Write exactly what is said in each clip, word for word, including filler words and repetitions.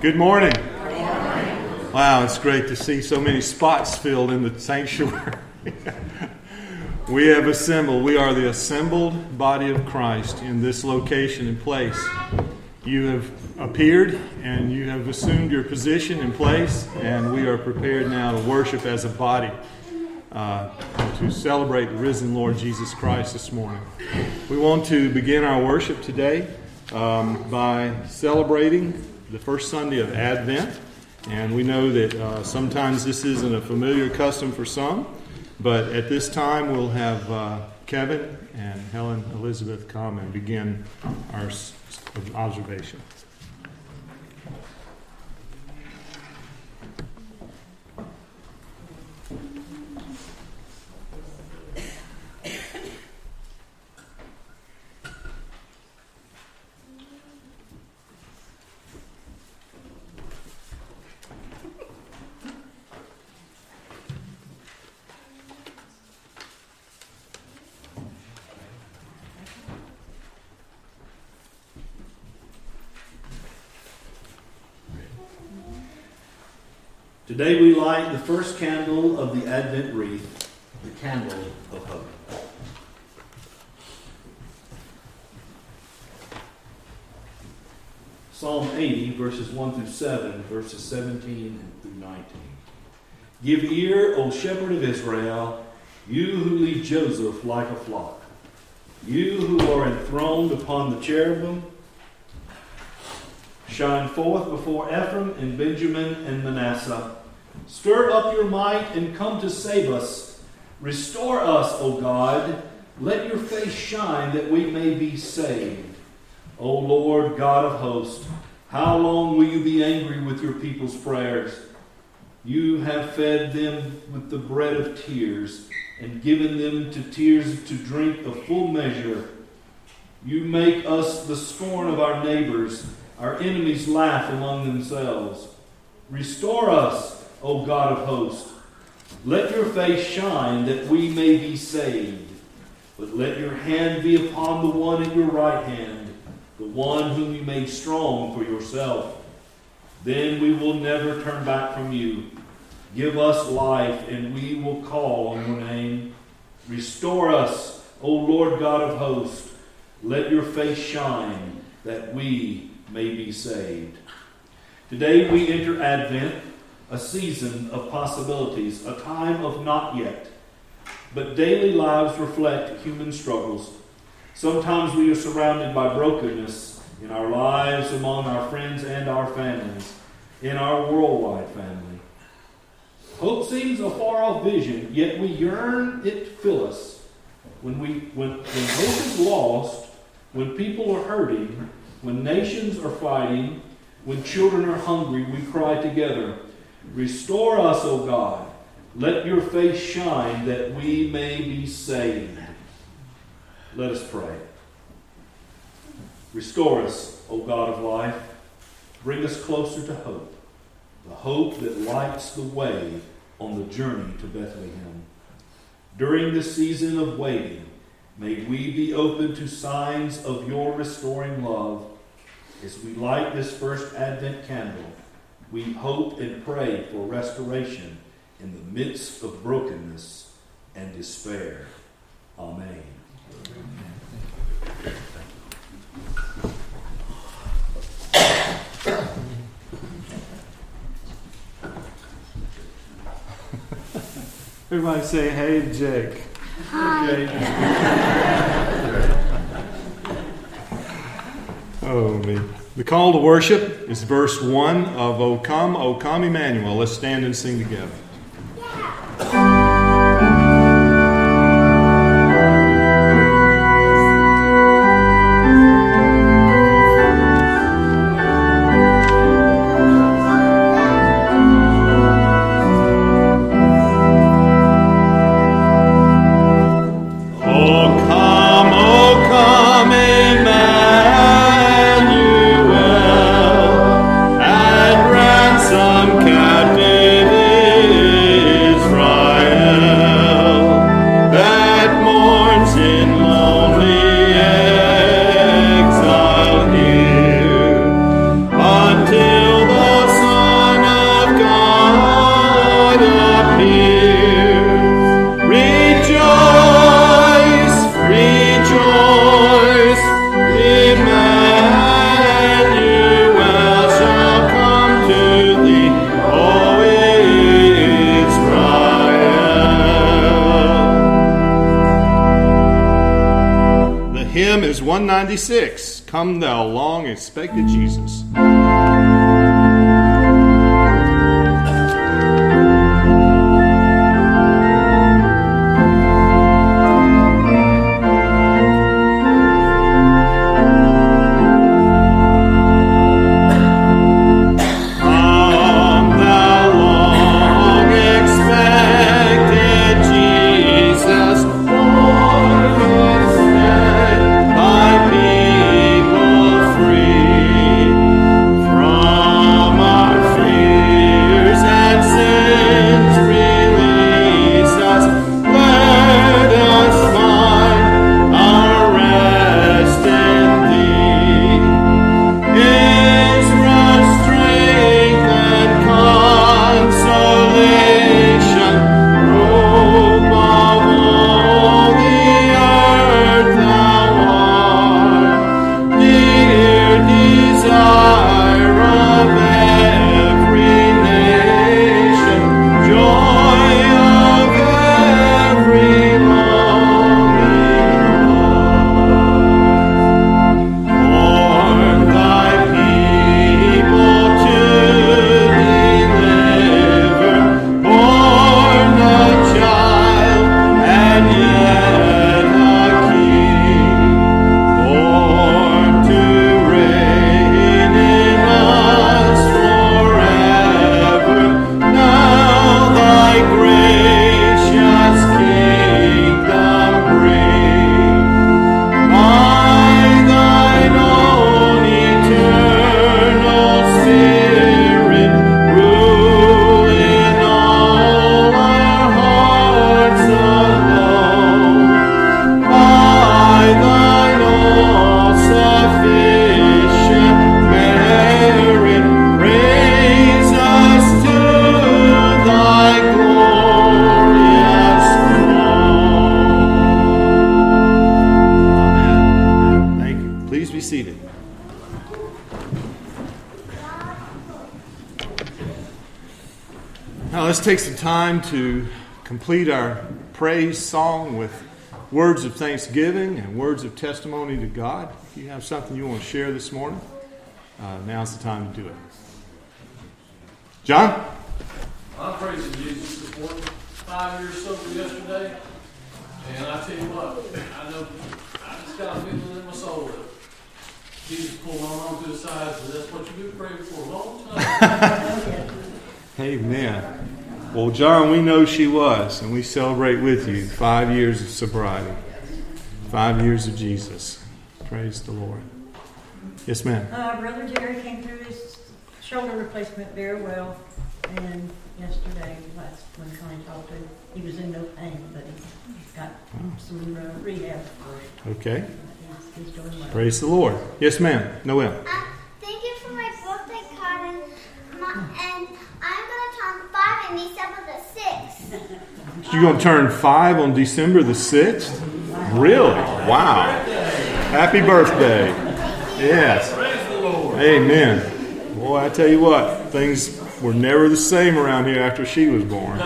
Good morning. Good morning. Wow, it's great to see so many spots filled in the sanctuary. We have assembled. We are the assembled body of Christ in this location and place. You have appeared and you have assumed your position and place, and we are prepared now to worship as a body, uh, to celebrate the risen Lord Jesus Christ this morning. We want to begin our worship today um, by celebrating the first Sunday of Advent. And we know that uh, sometimes this isn't a familiar custom for some, but at this time we'll have uh, Kevin and Helen Elizabeth come and begin our observation. Today we light the first candle of the Advent wreath, the candle of hope. Psalm eighty, verses one through seven, verses seventeen through nineteen. Give ear, O shepherd of Israel, you who lead Joseph like a flock, you who are enthroned upon the cherubim. Shine forth before Ephraim and Benjamin and Manasseh. Stir up your might and come to save us. Restore us, O God. Let your face shine that we may be saved. O Lord God of hosts, how long will you be angry with your people's prayers? You have fed them with the bread of tears and given them to tears to drink a full measure. You make us the scorn of our neighbors. Our enemies laugh among themselves. Restore us, O God of hosts. Let your face shine that we may be saved. But let your hand be upon the one at your right hand, the one whom you made strong for yourself. Then we will never turn back from you. Give us life, and we will call on your name. Restore us, O Lord God of hosts. Let your face shine that we may be saved. Today we enter Advent, a season of possibilities, a time of not yet. But daily lives reflect human struggles. Sometimes we are surrounded by brokenness in our lives, among our friends and our families, in our worldwide family. Hope seems a far-off vision, yet we yearn it to fill us. When, we, when, when hope is lost, when people are hurting, when nations are fighting, when children are hungry, we cry together, restore us, O God. Let your face shine that we may be saved. Let us pray. Restore us, O God of life. Bring us closer to hope, the hope that lights the way on the journey to Bethlehem. During this season of waiting, may we be open to signs of your restoring love. As we light this first Advent candle, we hope and pray for restoration in the midst of brokenness and despair. Amen. Everybody say, hey, Jake. Hi. Okay. Oh, me. The call to worship is verse one of O Come, O Come Emmanuel. Let's stand and sing together. Captivity. hymn is one ninety-six, Come Thou Long Expected Jesus. Let's take some time to complete our praise song with words of thanksgiving and words of testimony to God. If you have something you want to share this morning, uh, now's the time to do it. John? I'm praising Jesus this morning. Five years sober yesterday. And I tell you what, I know, I just got a feeling in my soul that Jesus pulled on on to the sides, and that's what you've been praying for a long time. Amen. Well, John, we know she was, and we celebrate with you five years of sobriety, five years of Jesus. Praise the Lord. Yes, ma'am. Uh, Brother Jerry came through his shoulder replacement very well, and yesterday, last when Connie talked to him, he was in no pain, but he's got some uh, rehab for it. Okay. He's, he's doing well. Praise the Lord. Yes, ma'am. Noel. Uh, thank you for my birthday card, and, my, and I'm going to turn five in December the sixth. You're going to turn five on December the sixth? Really? Wow. Happy birthday. Yes. Amen. Boy, I tell you what, things were never the same around here after she was born.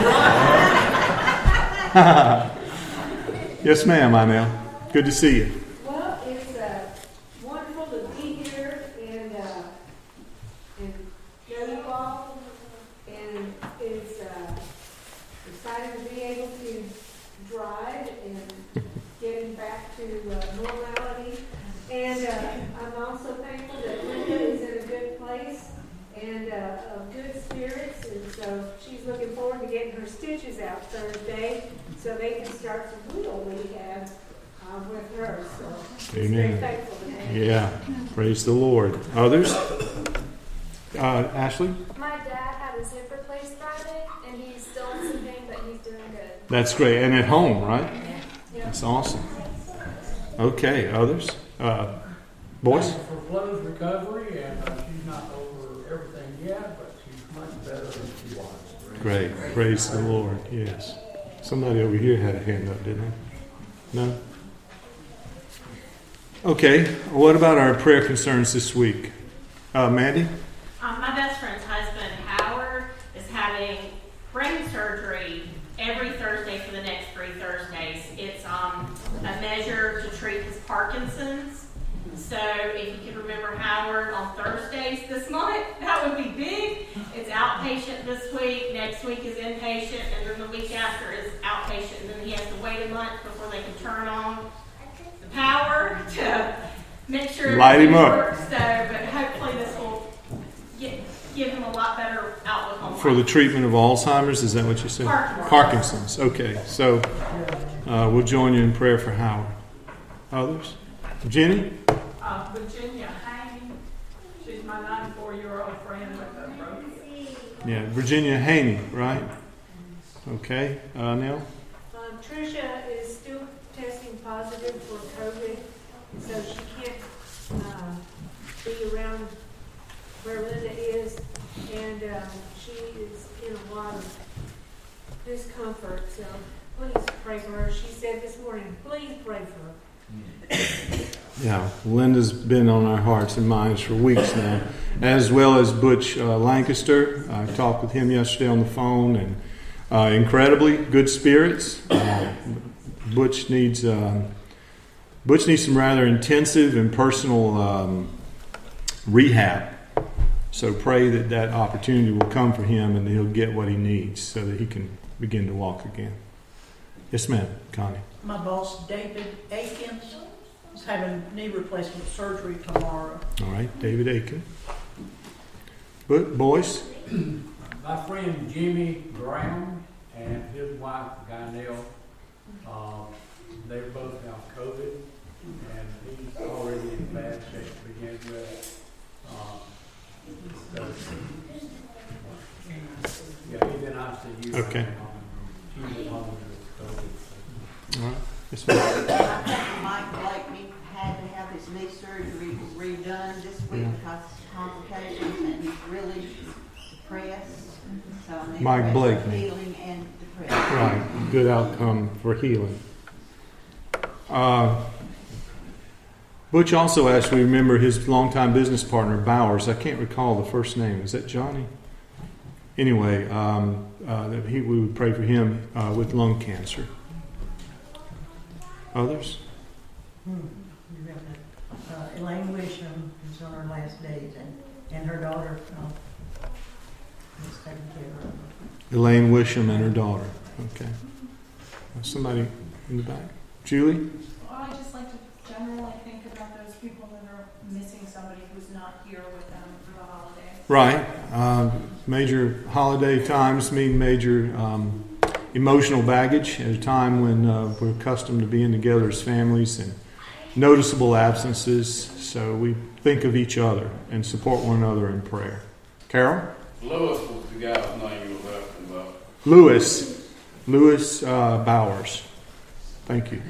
Yes, ma'am, Inell. Good to see you. Well, it's uh, wonderful to be here and uh, and know you all, and it's uh, exciting to be able to drive and getting back to uh, normality. And uh, I'm also thankful that Linda is in a good place and uh, of good spirits, and so she's looking forward to getting her stitches out Thursday so they can start some real rehab uh, with her. So she's very Amen. thankful to that. Yeah. Praise the Lord. Others? Uh, Ashley? My dad had his hip replaced Friday, and he's still in some pain, but he's doing good. That's great. And at home, right? Yeah. That's awesome. Okay. Others? Uh, boys? For Flo's recovery, and uh, she's not over everything yet, but she's much better than she was. Great. Praise the Lord. Yes. Somebody over here had a hand up, didn't they? No? Okay. What about our prayer concerns this week? Uh, Mandy? Um, my best friend's husband, Howard, is having brain surgery every Thursday for the next three Thursdays. It's um, a measure to treat his Parkinson's Parkinson's. So if you can remember Howard on Thursdays this month, that would be big. It's outpatient this week. Next week is inpatient, and then the week after is outpatient. And then he has to wait a month before they can turn on the power to make sure Light him up. works. So, but hopefully this will get, give him a lot better outlook on For the life. treatment of Alzheimer's, is that what you said? Parkinson's. Parkinson's. Okay, so uh, we'll join you in prayer for Howard. Others? Jenny? Uh, Virginia Haney, she's my ninety-four-year-old friend with a broken. Yeah, Virginia Haney, right? Okay, uh, Neil? Um, Tricia is still testing positive for COVID, so she can't uh, be around where Linda is, and uh, she is in a lot of discomfort. So please pray for her. She said this morning, please pray for her. Yeah, Linda's been on our hearts and minds for weeks now, as well as Butch uh, Lancaster. I talked with him yesterday on the phone, and uh, incredibly good spirits. Uh, Butch needs uh, Butch needs some rather intensive and personal um, rehab. So pray that that opportunity will come for him, and he'll get what he needs so that he can begin to walk again. Yes, ma'am, Connie. My boss, David Aikens, is having knee replacement surgery tomorrow. All right, David Aiken. But boys, My friend Jimmy Brown and his wife, Guynell, uh, they both have COVID, and he's already in bad shape to begin with. Uh, so, yeah, he's in I C U. Okay. She's at home with COVID. all right. Yes, ma'am. Mike Blakeney had to have his knee surgery redone this week Yeah. because of complications, and he's really depressed. So I need Mike prayer for Blakeney. healing and depression. Right, good outcome for healing. Uh, Butch also asked me to remember his longtime business partner, Bowers. I can't recall the first name. Is that Johnny? Anyway, um, uh, that he, we would pray for him uh, with lung cancer. Others? Hmm. Uh, Elaine Wisham is on her last days, and, and her daughter uh, is taking care of her. Elaine Wisham and her daughter. Okay. Somebody in the back. Julie? Well, I just like to generally think about those people that are missing somebody who's not here with them for the holidays. Right. Um, major holiday times mean major um, emotional baggage at a time when uh, we're accustomed to being together as families and noticeable absences. So we think of each other and support one another in prayer. Carol? Lewis was the guy's name you were asking about. Lewis. Lewis uh, Bowers. Thank you.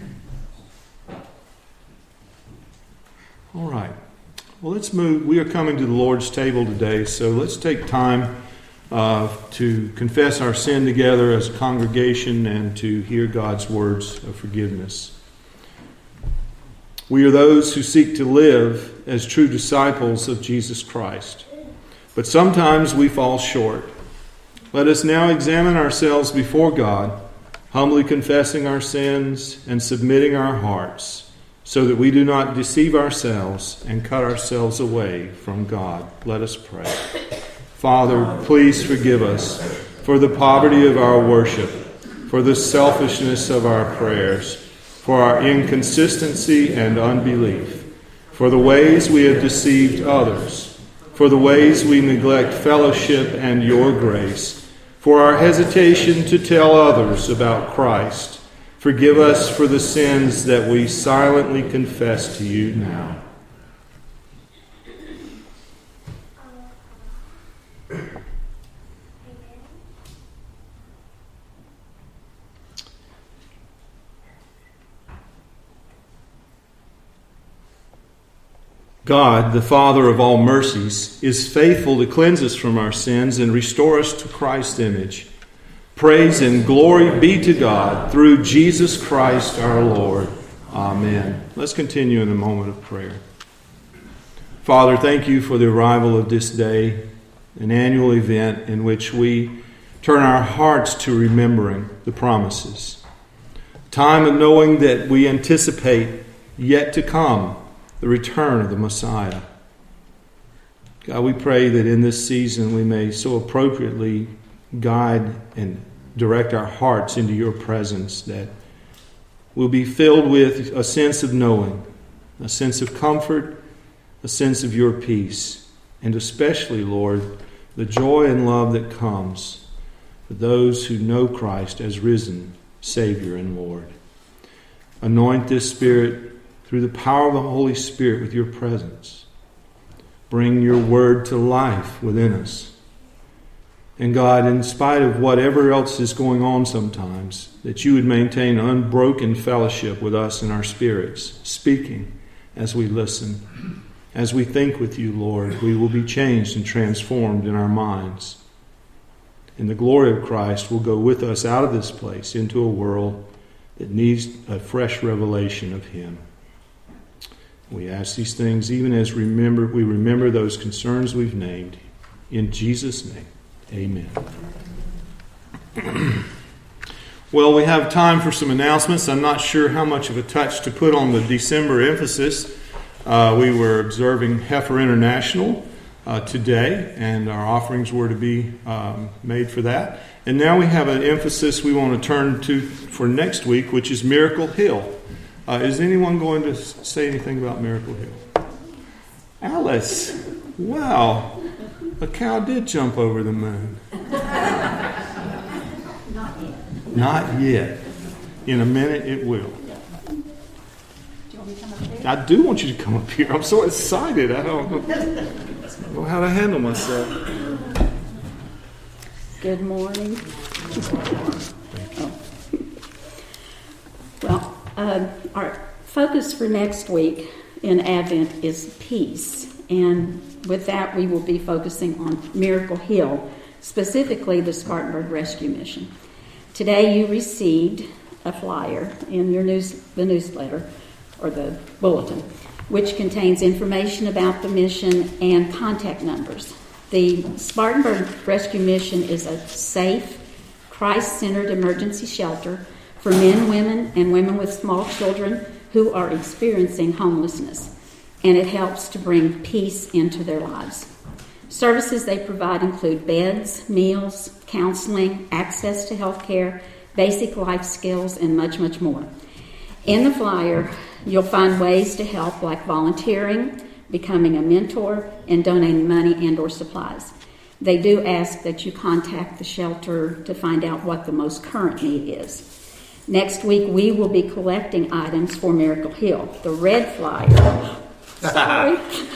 All right. Well, let's move. We are coming to the Lord's table today, so let's take time uh, to confess our sin together as a congregation and to hear God's words of forgiveness. We are those who seek to live as true disciples of Jesus Christ, but sometimes we fall short. Let us now examine ourselves before God, humbly confessing our sins and submitting our hearts, so that we do not deceive ourselves and cut ourselves away from God. Let us pray. Father, please forgive us for the poverty of our worship, for the selfishness of our prayers, for our inconsistency and unbelief, for the ways we have deceived others, for the ways we neglect fellowship and your grace, for our hesitation to tell others about Christ. Forgive us for the sins that we silently confess to you now. God, the Father of all mercies, is faithful to cleanse us from our sins and restore us to Christ's image. Praise and glory be to God through Jesus Christ our Lord. Amen. Let's continue in a moment of prayer. Father, thank you for the arrival of this day, an annual event in which we turn our hearts to remembering the promises. Time of knowing that we anticipate yet to come, the return of the Messiah. God, we pray that in this season we may so appropriately guide and direct our hearts into your presence, that we'll be filled with a sense of knowing, a sense of comfort, a sense of your peace, and especially, Lord, the joy and love that comes for those who know Christ as risen Savior and Lord. Anoint this Spirit through the power of the Holy Spirit with your presence. Bring your word to life within us. And God, in spite of whatever else is going on sometimes, that you would maintain unbroken fellowship with us in our spirits, speaking as we listen. As we think with you, Lord, we will be changed and transformed in our minds. And the glory of Christ will go with us out of this place into a world that needs a fresh revelation of him. We ask these things even as remember we remember those concerns we've named. In Jesus' name, amen. Well, we have time for some announcements. I'm not sure how much of a touch to put on the December emphasis. Uh, we were observing Heifer International uh, today, and our offerings were to be um, made for that. And now we have an emphasis we want to turn to for next week, which is Miracle Hill. Uh, is anyone going to say anything about Miracle Hill? Alice, wow, a cow did jump over the moon. Not yet. Not yet. In a minute it will. Do you want me to come up there? I do want you to come up here. I'm so excited. I don't know, I don't know how to handle myself. Good morning. Oh. Well, uh, our focus for next week in Advent is peace. And with that, we will be focusing on Miracle Hill, specifically the Spartanburg Rescue Mission. Today, you received a flyer in your news, the newsletter, or the bulletin, which contains information about the mission and contact numbers. The Spartanburg Rescue Mission is a safe, Christ-centered emergency shelter for men, women, and women with small children who are experiencing homelessness, and it helps to bring peace into their lives. Services they provide include beds, meals, counseling, access to health care, basic life skills, and much, much more. In the flyer, you'll find ways to help, like volunteering, becoming a mentor, and donating money and or supplies. They do ask that you contact the shelter to find out what the most current need is. Next week, we will be collecting items for Miracle Hill. The red flyer, sorry,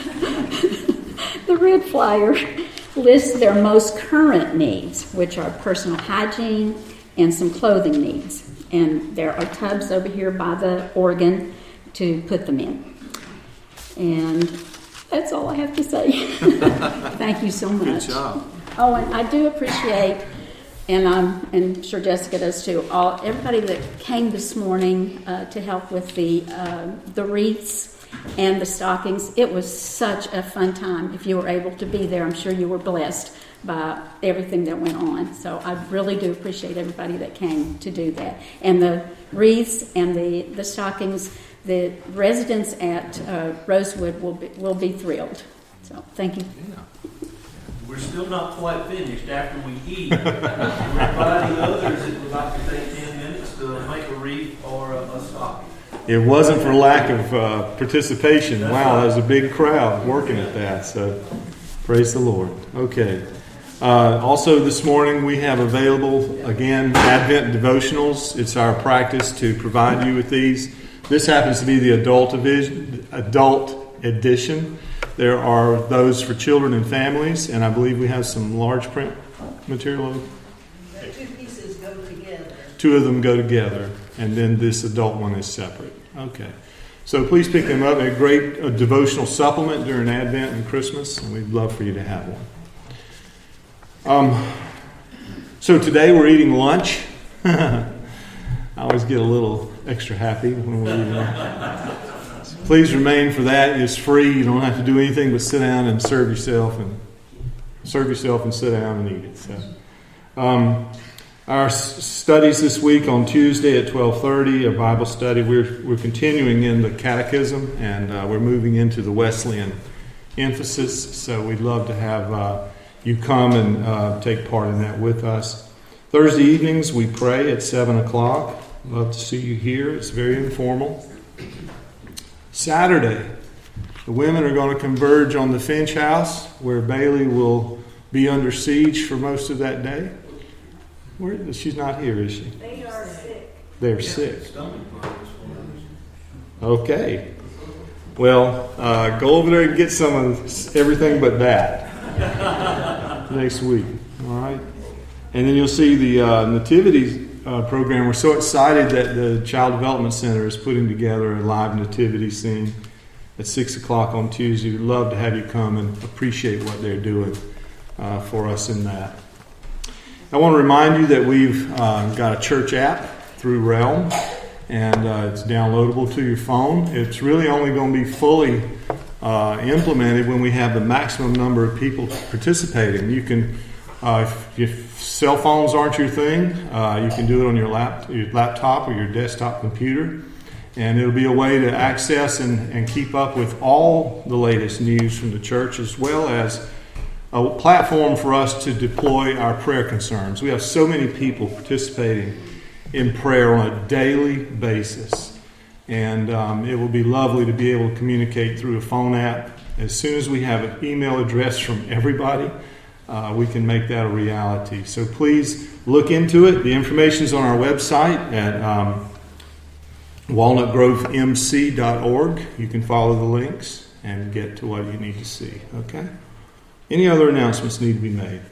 the red flyer lists their most current needs, which are personal hygiene and some clothing needs. And there are tubs over here by the organ to put them in. And that's all I have to say. Thank you so much. Good job. Oh, and I do appreciate, and I'm and sure Jessica does too, all everybody that came this morning uh, to help with the uh, the wreaths and the stockings. It was such a fun time. If you were able to be there, I'm sure you were blessed by everything that went on. So I really do appreciate everybody that came to do that. And the wreaths and the, the stockings, the residents at uh, Rosewood will be, will be thrilled. So thank you. Yeah. We're still not quite finished after we eat. We're inviting others that would like to take ten minutes to make a wreath or a, a stocking. It wasn't for lack of uh, participation. Wow, that was a big crowd working at that. So praise the Lord. Okay. Uh, also this morning we have available, again, Advent devotionals. It's our practice to provide you with these. This happens to be the adult, division, adult edition. There are those for children and families, and I believe we have some large print material. The two pieces go together. Two of them go together, and then this adult one is separate. Okay. So please pick them up. They're a great uh, devotional supplement during Advent and Christmas, and we'd love for you to have one. Um, so today we're eating lunch. I always get a little extra happy when we're eating lunch. Please remain for that. It's free. You don't have to do anything but sit down and serve yourself and serve yourself and sit down and eat it. So, um, Our s- studies this week on Tuesday at twelve thirty, a Bible study. We're, we're continuing in the Catechism, and uh, we're moving into the Wesleyan emphasis. So we'd love to have uh, you come and uh, take part in that with us. Thursday evenings, we pray at seven o'clock. Love to see you here. It's very informal. Saturday, the women are going to converge on the Finch House, where Bailey will be under siege for most of that day. Where, she's not here, is she? They are sick. They're sick. Okay. Well, uh, go over there and get some of everything but that next week. All right. And then you'll see the uh, Nativity uh, program. We're so excited that the Child Development Center is putting together a live nativity scene at six o'clock on Tuesday. We'd love to have you come and appreciate what they're doing uh, for us in that. I want to remind you that we've uh, got a church app through Realm, and uh, it's downloadable to your phone. It's really only going to be fully uh, implemented when we have the maximum number of people participating. You can, uh, if, if cell phones aren't your thing, uh, you can do it on your, lap, your laptop or your desktop computer, and it'll be a way to access and, and keep up with all the latest news from the church, as well as a platform for us to deploy our prayer concerns. We have so many people participating in prayer on a daily basis. And um, it will be lovely to be able to communicate through a phone app. As soon as we have an email address from everybody, uh, we can make that a reality. So please look into it. The information is on our website at um, walnut grove m c dot org. You can follow the links and get to what you need to see. Okay? Any other announcements need to be made?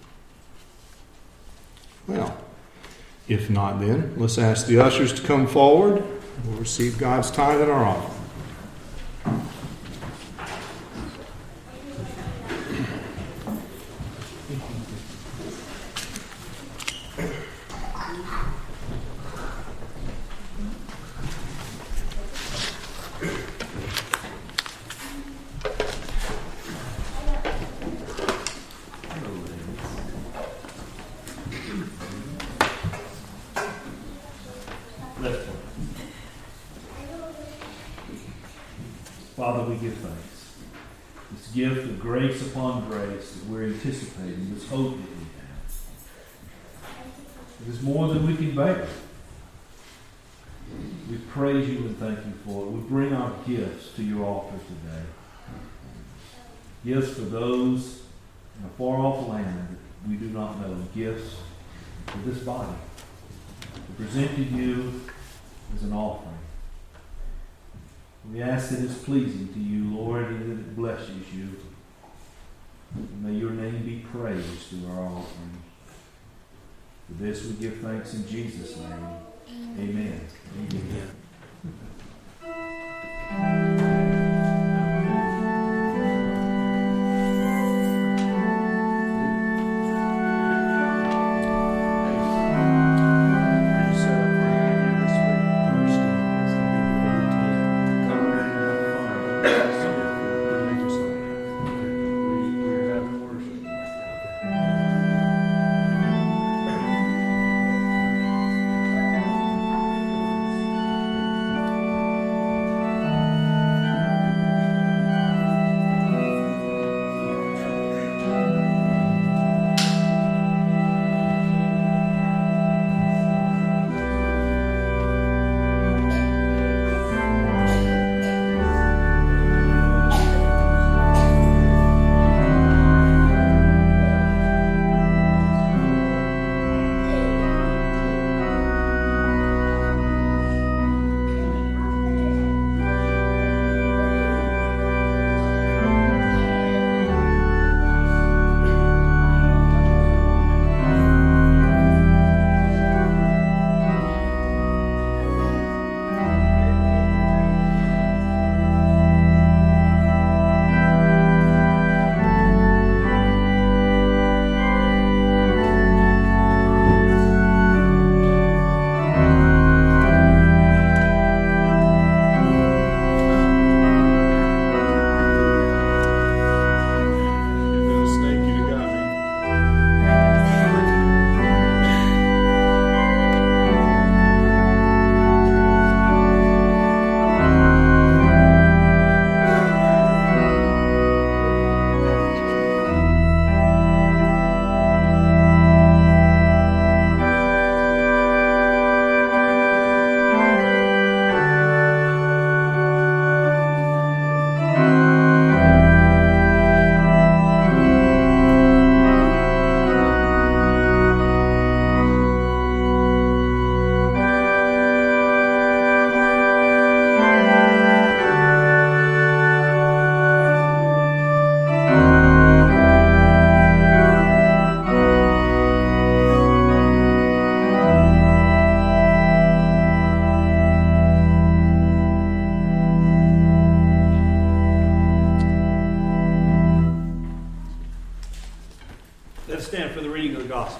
Well, if not, then let's ask the ushers to come forward. We'll receive God's tithe in our offering. Father, we give thanks. This gift of grace upon grace that we're anticipating, this hope that we have. It is more than we can bear. We praise you and thank you for it. We bring our gifts to your altar today. Gifts for those in a far-off land that we do not know. Gifts for this body to present to you as an offering. We ask that it's pleasing to you, Lord, and that it blesses you. And may your name be praised through our offering. For this we give thanks in Jesus' name. Amen. Amen. gospel.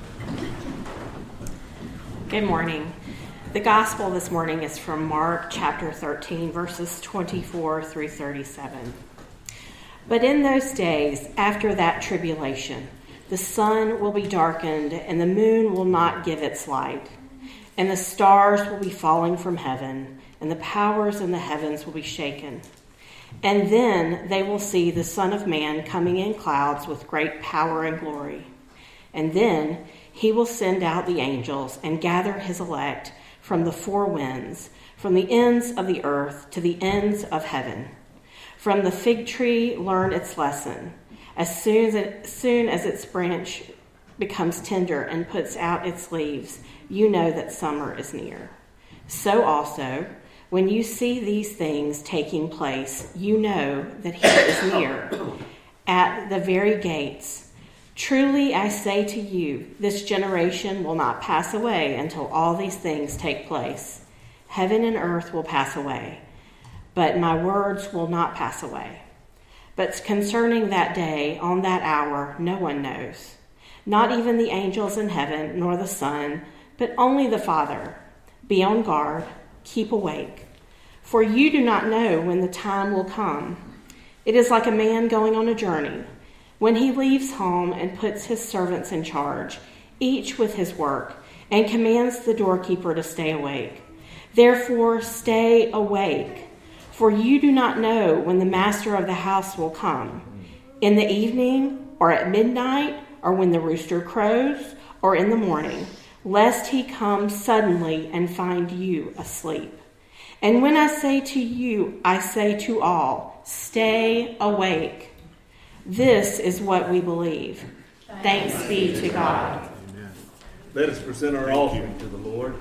Good morning. The gospel this morning is from Mark chapter thirteen, verses twenty-four through thirty-seven. But in those days, after that tribulation, the sun will be darkened, and the moon will not give its light, and the stars will be falling from heaven, and the powers in the heavens will be shaken. And then they will see the Son of Man coming in clouds with great power and glory. And then he will send out the angels and gather his elect from the four winds, from the ends of the earth to the ends of heaven. From the fig tree learn its lesson. As soon as, it, soon as its branch becomes tender and puts out its leaves, you know that summer is near. So also, when you see these things taking place, you know that he is near, at the very gates. Truly I say to you, this generation will not pass away until all these things take place. Heaven and earth will pass away, but my words will not pass away. But concerning that day, on that hour, no one knows, not even the angels in heaven, nor the Son, but only the Father. Be on guard, keep awake, for you do not know when the time will come. It is like a man going on a journey, when he leaves home and puts his servants in charge, each with his work, and commands the doorkeeper to stay awake. Therefore, stay awake, for you do not know when the master of the house will come, in the evening, or at midnight, or when the rooster crows, or in the morning, lest he come suddenly and find you asleep. And when I say to you, I say to all, stay awake. This is what we believe. Thanks be to God. Amen. Let us present our offering to the Lord.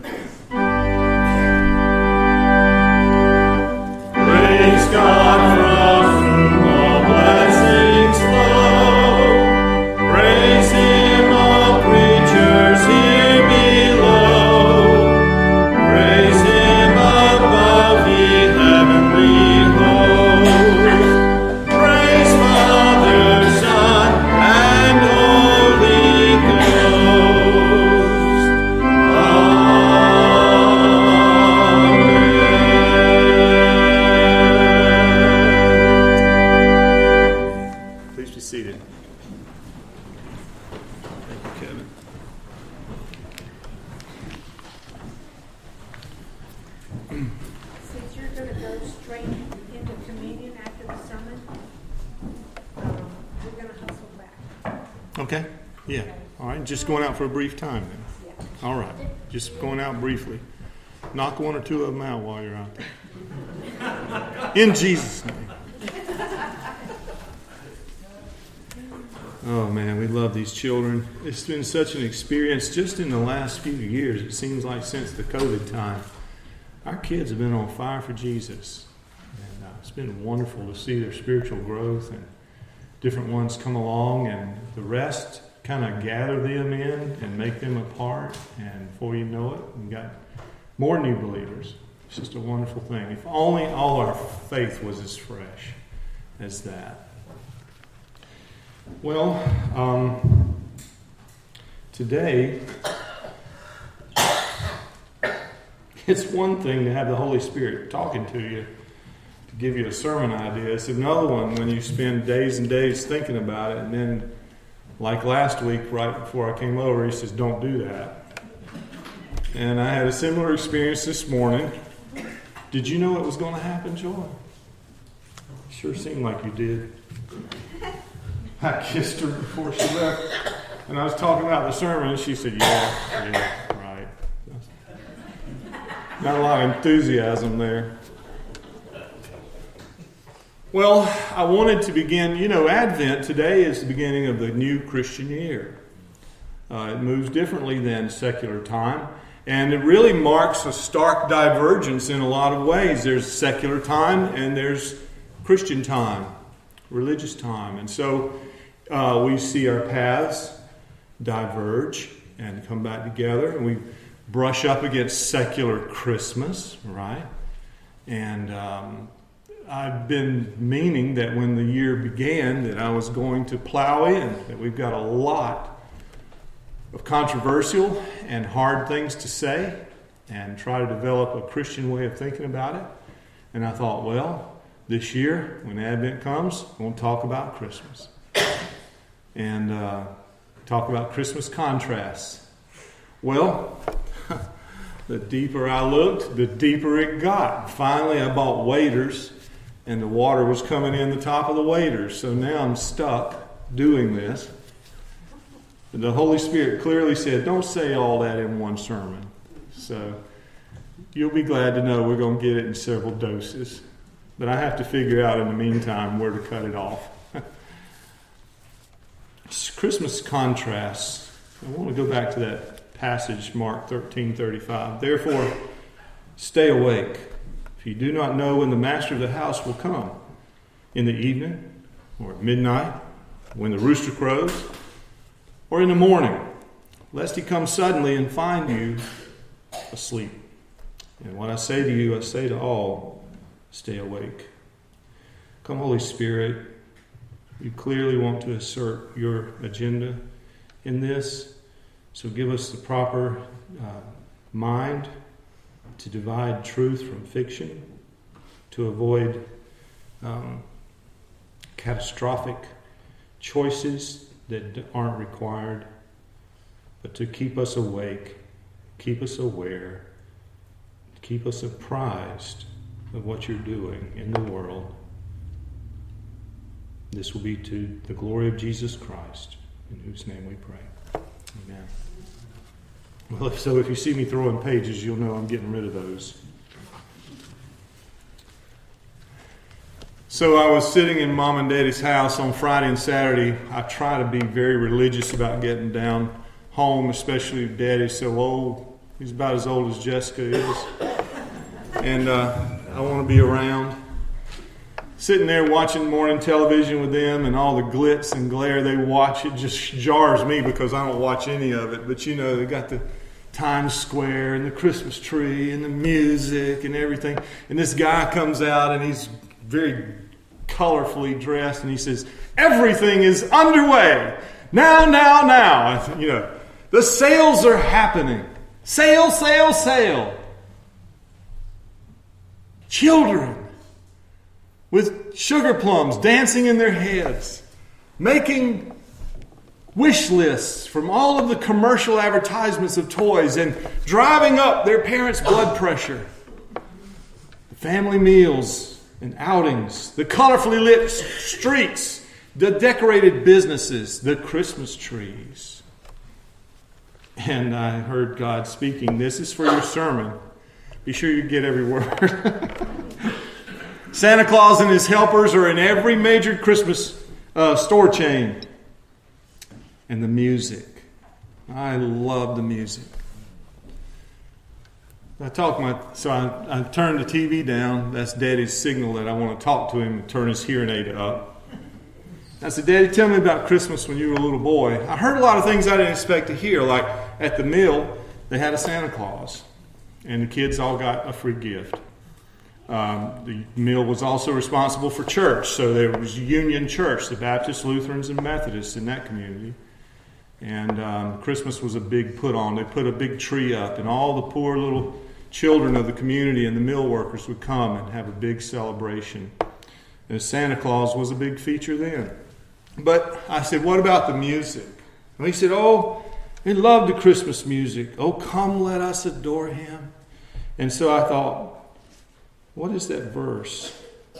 Praise God from whom all blessings flow. Praise Him, all creatures here below. Praise Him above, ye heavenly hosts. Praise Father, Son, and Holy Ghost. Amen. Please be seated. Thank you, Kevin. Since you're going to go straight into communion after the sermon, um, we're going to hustle back. Okay. Yeah. All right. Just going out for a brief time then. Yeah. All right. Just going out briefly. Knock one or two of them out while you're out there. In Jesus' name. Oh, man, we love these children. It's been such an experience just in the last few years. It seems like since the COVID time. Our kids have been on fire for Jesus. And uh, it's been wonderful to see their spiritual growth, and different ones come along, and the rest kind of gather them in and make them a part. And before you know it, we've got more new believers. It's just a wonderful thing. If only all our faith was as fresh as that. Well, um, today, it's one thing to have the Holy Spirit talking to you, to give you a sermon idea. It's another one when you spend days and days thinking about it, and then, like last week, right before I came over, he says, don't do that. And I had a similar experience this morning. Did you know it was going to happen, Joy? Sure seemed like you did. I kissed her before she left, and I was talking about the sermon, and she said, yeah, yeah, right. Not a lot of enthusiasm there. Well, I wanted to begin, you know, Advent today is the beginning of the new Christian year. Uh, it moves differently than secular time, and it really marks a stark divergence in a lot of ways. There's secular time and there's Christian time, religious time. And so uh, we see our paths diverge and come back together, and we brush up against secular Christmas, right? And um, I've been meaning that when the year began that I was going to plow in, that we've got a lot of controversial and hard things to say and try to develop a Christian way of thinking about it. And I thought, well, this year, when Advent comes, we'll talk about Christmas. And uh, talk about Christmas contrasts. Well, the deeper I looked, the deeper it got. Finally, I bought waders, and the water was coming in the top of the waders. So now I'm stuck doing this. The Holy Spirit clearly said, don't say all that in one sermon. So you'll be glad to know we're going to get it in several doses. But I have to figure out in the meantime where to cut it off. Christmas contrasts. I want to go back to that passage, Mark thirteen thirty-five. Therefore, stay awake. If you do not know when the master of the house will come, in the evening, or at midnight, when the rooster crows, or in the morning, lest he come suddenly and find you asleep. And what I say to you, I say to all, stay awake. Come, Holy Spirit, you clearly want to assert your agenda in this, so give us the proper uh, mind to divide truth from fiction, to avoid um, catastrophic choices that aren't required, but to keep us awake, keep us aware, keep us apprised of what you're doing in the world. This will be to the glory of Jesus Christ, in whose name we pray. Amen. Well, if so, if you see me throwing pages, you'll know I'm getting rid of those. So I was sitting in Mom and Daddy's house on Friday and Saturday. I try to be very religious about getting down home, especially if Daddy's so old. He's about as old as Jessica is. And uh, I want to be around. Sitting there watching morning television with them and all the glitz and glare they watch, it just jars me because I don't watch any of it. But you know, they got the Times Square and the Christmas tree and the music and everything. And this guy comes out and he's very colorfully dressed and he says, everything is underway. Now, now, now. You know, the sales are happening. Sale, sale, sale. Children with sugar plums dancing in their heads, making wish lists from all of the commercial advertisements of toys and driving up their parents' blood pressure. The family meals and outings, the colorfully lit streets, the decorated businesses, the Christmas trees. And I heard God speaking, this is for your sermon. Be sure you get every word. Santa Claus and his helpers are in every major Christmas uh, store chain. And the music. I love the music. I talk my so I, I turn the T V down. That's Daddy's signal that I want to talk to him and turn his hearing aid up. I said, Daddy, tell me about Christmas when you were a little boy. I heard a lot of things I didn't expect to hear. Like at the mill, they had a Santa Claus. And the kids all got a free gift. Um, the mill was also responsible for church. So there was Union Church, the Baptists, Lutherans, and Methodists in that community. And um, Christmas was a big put on. They put a big tree up, and all the poor little children of the community and the mill workers would come and have a big celebration. And Santa Claus was a big feature then. But I said, what about the music? And he said, oh, they loved the Christmas music. Oh, come, let us adore him. And so I thought, what is that verse?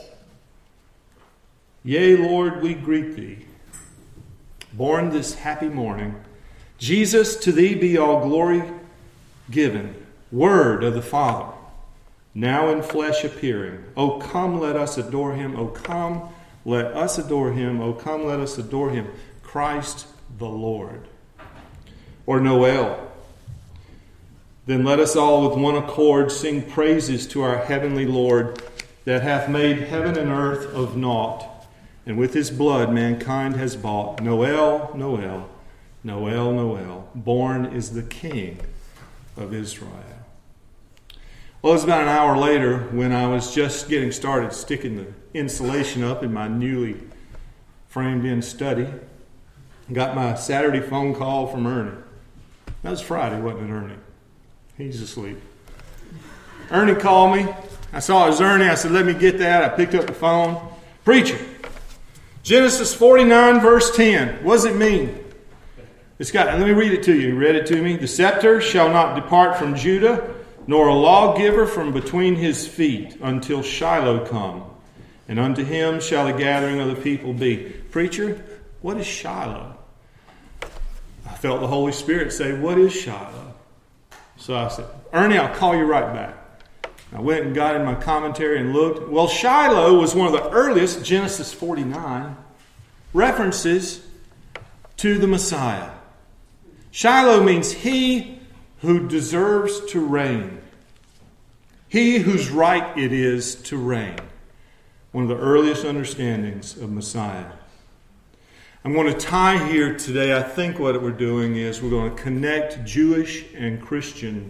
Yea, Lord, we greet thee. Born this happy morning, Jesus, to thee be all glory given. Word of the Father, now in flesh appearing. O come, let us adore him. O come, let us adore him. O come, let us adore him. Christ the Lord. Or Noel. Then let us all with one accord sing praises to our heavenly Lord, that hath made heaven and earth of naught, and with his blood mankind has bought. Noel, Noel, Noel, Noel. Born is the King of Israel. Well, it was about an hour later when I was just getting started sticking the insulation up in my newly framed-in study. Got my Saturday phone call from Ernie. That was Friday, wasn't it, Ernie? He's asleep. Ernie called me. I saw it was Ernie. I said, let me get that. I picked up the phone. Preacher, Genesis forty-nine, verse ten. What does it mean? It's got, let me read it to you. You read it to me. The scepter shall not depart from Judah, nor a lawgiver from between his feet, until Shiloh come. And unto him shall the gathering of the people be. Preacher, what is Shiloh? I felt the Holy Spirit say, what is Shiloh? So I said, Ernie, I'll call you right back. I went and got in my commentary and looked. Well, Shiloh was one of the earliest, Genesis forty-nine, references to the Messiah. Shiloh means he who deserves to reign. He whose right it is to reign. One of the earliest understandings of Messiah. I'm going to tie here today, I think what we're doing is we're going to connect Jewish and Christian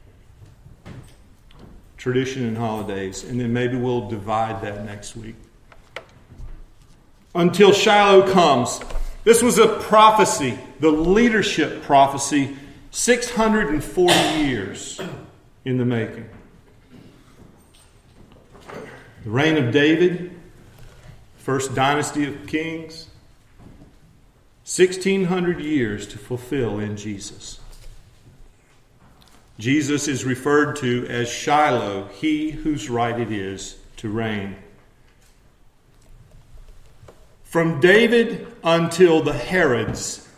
tradition and holidays, and then maybe we'll divide that next week. Until Shiloh comes. This was a prophecy, the leadership prophecy, six hundred forty years in the making. The reign of David, first dynasty of kings, sixteen hundred years to fulfill in Jesus. Jesus is referred to as Shiloh, he whose right it is to reign. From David until the Herods,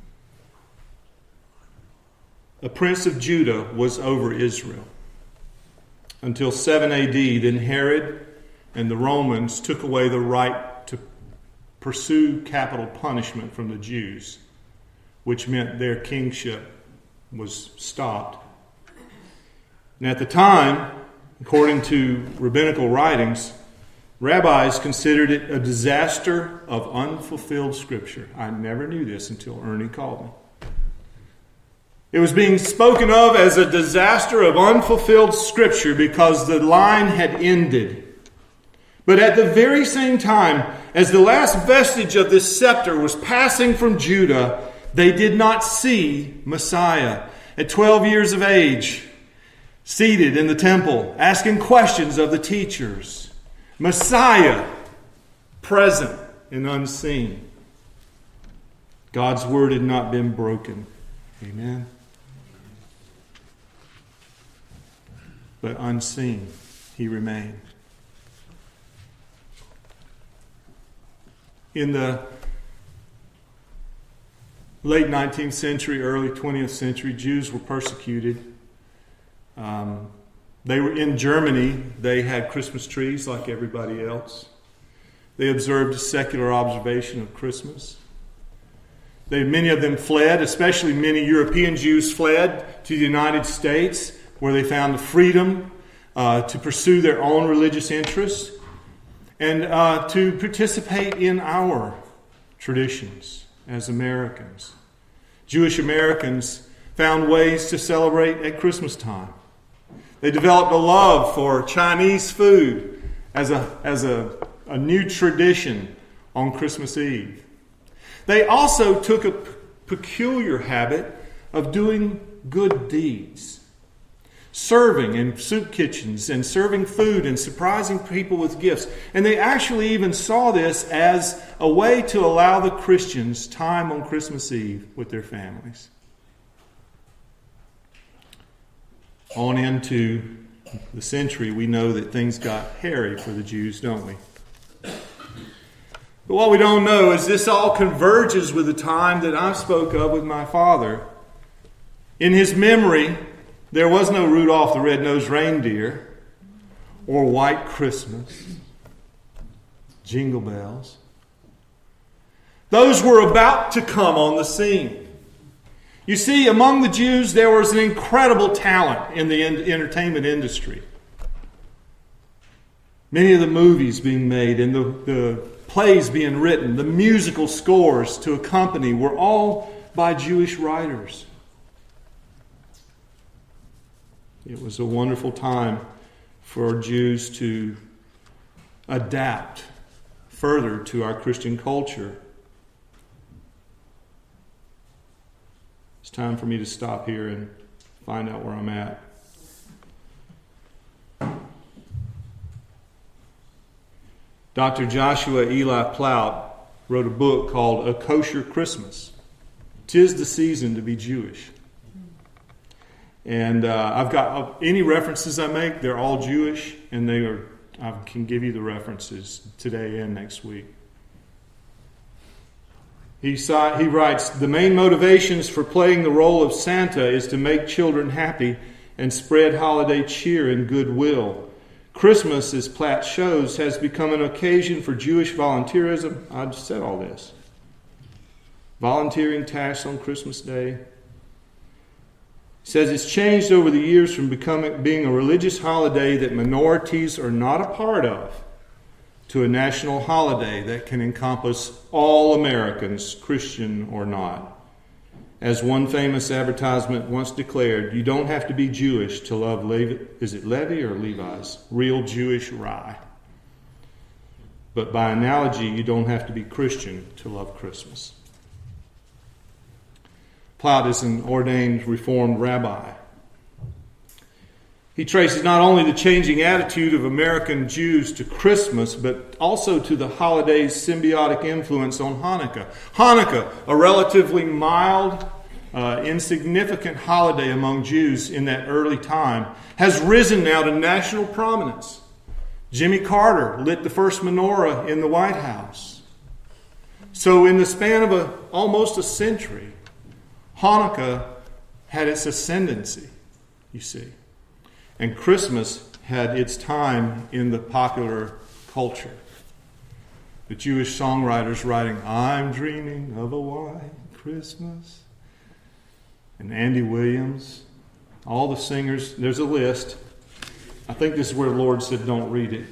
a prince of Judah was over Israel. Until seven A D, then Herod and the Romans took away the right to pursue capital punishment from the Jews, which meant their kingship was stopped. And at the time, according to rabbinical writings, rabbis considered it a disaster of unfulfilled Scripture. I never knew this until Ernie called me. It was being spoken of as a disaster of unfulfilled Scripture because the line had ended. But at the very same time, as the last vestige of this scepter was passing from Judah, they did not see Messiah. At twelve years of age, seated in the temple, asking questions of the teachers. Messiah, present and unseen. God's word had not been broken. Amen. But unseen, he remained. In the late nineteenth century, early twentieth century, Jews were persecuted. Um, they were in Germany. They had Christmas trees like everybody else. They observed a secular observation of Christmas. They, many of them fled, especially many European Jews fled to the United States, where they found the freedom uh, to pursue their own religious interests and uh, to participate in our traditions as Americans. Jewish Americans found ways to celebrate at Christmas time. They developed a love for Chinese food as a, as a, a new tradition on Christmas Eve. They also took a p- peculiar habit of doing good deeds. Serving in soup kitchens and serving food and surprising people with gifts. And they actually even saw this as a way to allow the Christians time on Christmas Eve with their families. On into the century, we know that things got hairy for the Jews, don't we? But what we don't know is this all converges with the time that I spoke of with my father. In his memory, there was no Rudolph the Red-Nosed Reindeer or White Christmas, Jingle Bells. Those were about to come on the scene. You see, among the Jews, there was an incredible talent in the entertainment industry. Many of the movies being made and the, the plays being written, the musical scores to accompany were all by Jewish writers. It was a wonderful time for Jews to adapt further to our Christian culture. It's time for me to stop here and find out where I'm at. Doctor Joshua Eli Plout wrote a book called A Kosher Christmas. 'Tis the season to be Jewish. And uh, I've got uh, any references I make, they're all Jewish, and they are. I can give you the references today and next week. He, saw, he writes, the main motivations for playing the role of Santa is to make children happy and spread holiday cheer and goodwill. Christmas, as Platt shows, has become an occasion for Jewish volunteerism. I just said all this. Volunteering tasks on Christmas Day. He says it's changed over the years from becoming being a religious holiday that minorities are not a part of to a national holiday that can encompass all Americans, Christian or not. As one famous advertisement once declared, you don't have to be Jewish to love Levi, is it Levi or Levi's? Real Jewish rye. But by analogy, you don't have to be Christian to love Christmas. Plout is an ordained Reformed rabbi. He traces not only the changing attitude of American Jews to Christmas, but also to the holiday's symbiotic influence on Hanukkah. Hanukkah, a relatively mild, uh, insignificant holiday among Jews in that early time, has risen now to national prominence. Jimmy Carter lit the first menorah in the White House. So in the span of a, almost a century, Hanukkah had its ascendancy, you see. And Christmas had its time in the popular culture. The Jewish songwriters writing, I'm dreaming of a white Christmas. And Andy Williams, all the singers, there's a list. I think this is where the Lord said, don't read it.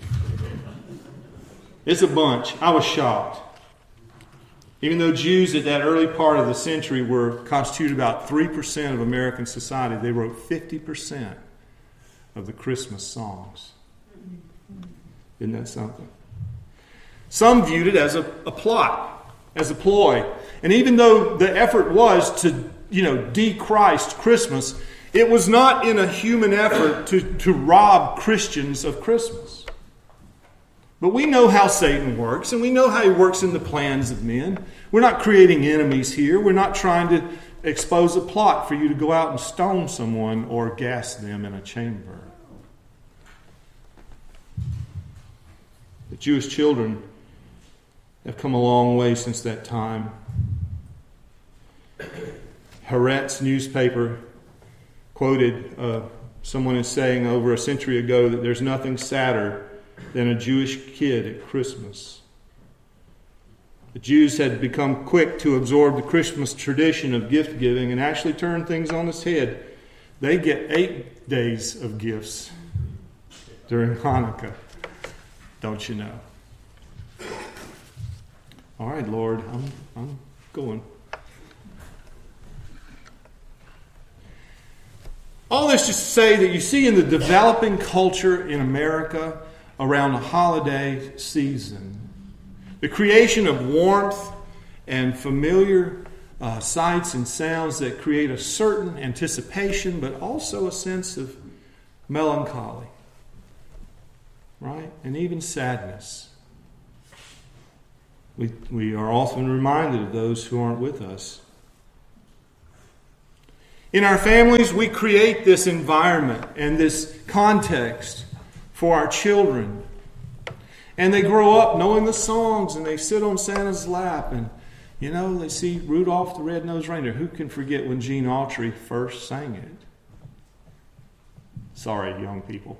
It's a bunch. I was shocked. Even though Jews at that early part of the century were constituted about three percent of American society, they wrote fifty percent of the Christmas songs. Isn't that something? Some viewed it as a, a plot, as a ploy. And even though the effort was to, you know, de-Christ Christmas, it was not in a human effort to, to rob Christians of Christmas. But we know how Satan works, and we know how he works in the plans of men. We're not creating enemies here. We're not trying to expose a plot for you to go out and stone someone or gas them in a chamber. The Jewish children have come a long way since that time. Haaretz newspaper quoted uh, someone as saying over a century ago that there's nothing sadder than a Jewish kid at Christmas. The Jews had become quick to absorb the Christmas tradition of gift giving and actually turn things on its head. They get eight days of gifts during Hanukkah. Don't you know? All right, Lord, I'm, I'm going. All this just to say that you see in the developing culture in America around the holiday season, the creation of warmth and familiar uh, sights and sounds that create a certain anticipation, but also a sense of melancholy, right? And even sadness. We, we are often reminded of those who aren't with us. In our families, we create this environment and this context for our children. And they grow up knowing the songs, and they sit on Santa's lap, and, you know, they see Rudolph the Red-Nosed Reindeer. Who can forget when Gene Autry first sang it? Sorry, young people.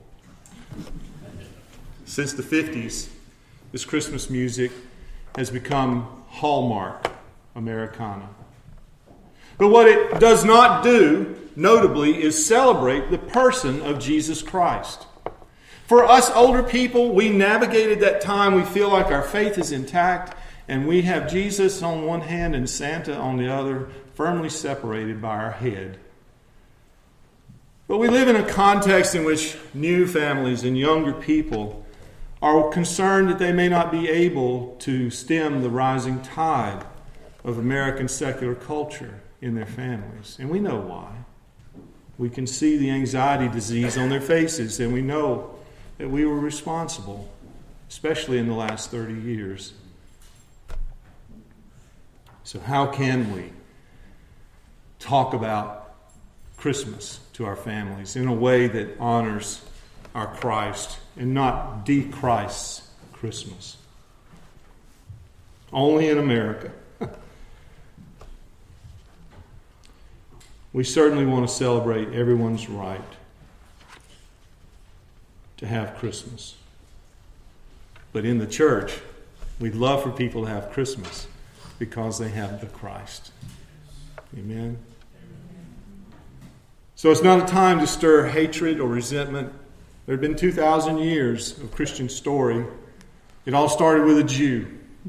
Since the fifties, this Christmas music has become Hallmark Americana. But what it does not do, notably, is celebrate the person of Jesus Christ. For us older people, we navigated that time. We feel like our faith is intact, and we have Jesus on one hand and Santa on the other, firmly separated by our head. But we live in a context in which new families and younger people are concerned that they may not be able to stem the rising tide of American secular culture in their families. And we know why. We can see the anxiety disease on their faces, and we know that we were responsible, especially in the last thirty years. So how can we talk about Christmas to our families in a way that honors our Christ and not de-Christ's Christmas? Only in America. We certainly want to celebrate everyone's right to have Christmas. But in the church, we'd love for people to have Christmas because they have the Christ. Amen? So it's not a time to stir hatred or resentment. There have been two thousand years of Christian story. It all started with a Jew.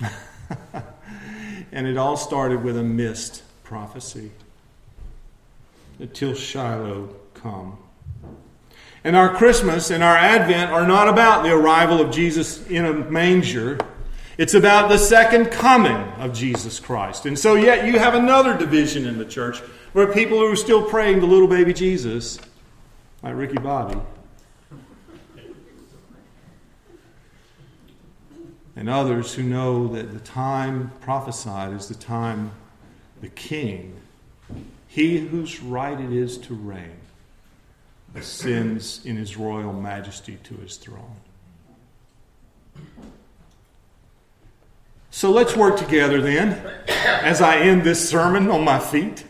And it all started with a missed prophecy. Until Shiloh come. And our Christmas and our Advent are not about the arrival of Jesus in a manger. It's about the second coming of Jesus Christ. And so yet you have another division in the church where people who are still praying to little baby Jesus, like Ricky Bobby, and others who know that the time prophesied is the time the King, he whose right it is to reign, ascends in his royal majesty to his throne. So let's work together then, as I end this sermon on my feet,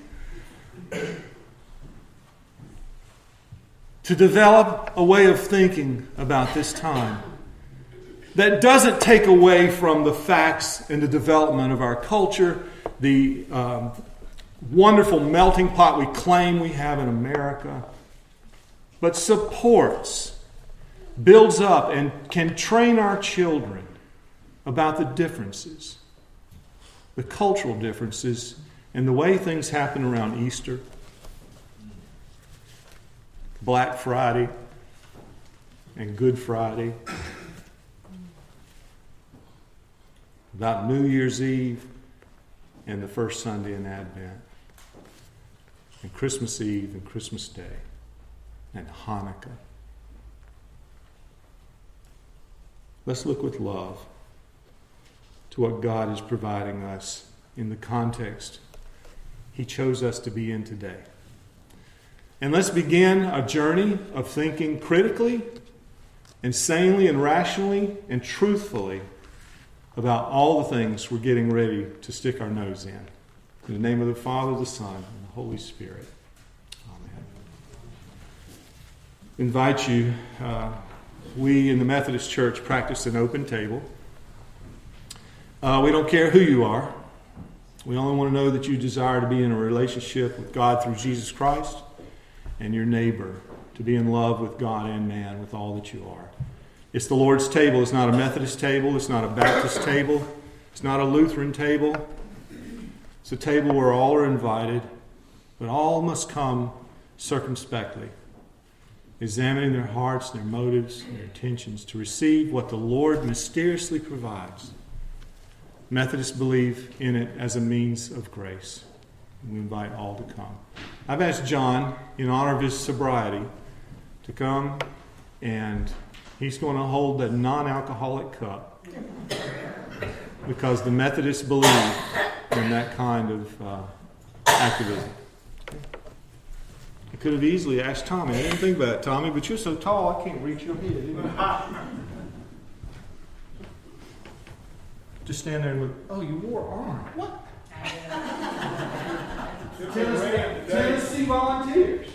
to develop a way of thinking about this time that doesn't take away from the facts and the development of our culture, the um, wonderful melting pot we claim we have in America, but supports, builds up, and can train our children about the differences, the cultural differences, and the way things happen around Easter, Black Friday, and Good Friday, about New Year's Eve and the first Sunday in Advent, and Christmas Eve and Christmas Day, and Hanukkah. Let's look with love to what God is providing us in the context He chose us to be in today. And let's begin a journey of thinking critically and sanely and rationally and truthfully about all the things we're getting ready to stick our nose in. In the name of the Father, the Son, and the Holy Spirit. Amen. I invite you, uh, we in the Methodist Church practice an open table. Uh, we don't care who you are. We only want to know that you desire to be in a relationship with God through Jesus Christ, and your neighbor, to be in love with God and man with all that you are. It's the Lord's table. It's not a Methodist table. It's not a Baptist table. It's not a Lutheran table. It's a table where all are invited, but all must come circumspectly, examining their hearts, their motives, and their intentions to receive what the Lord mysteriously provides. Methodists believe in it as a means of grace. We invite all to come. I've asked John, in honor of his sobriety, to come, and he's going to hold the non-alcoholic cup because the Methodists believe in that kind of uh, activism. I could have easily asked Tommy. I didn't think about it, Tommy, but you're so tall I can't reach your head. Just stand there and look. Oh, you wore armor. What? Tennessee, Tennessee Volunteers.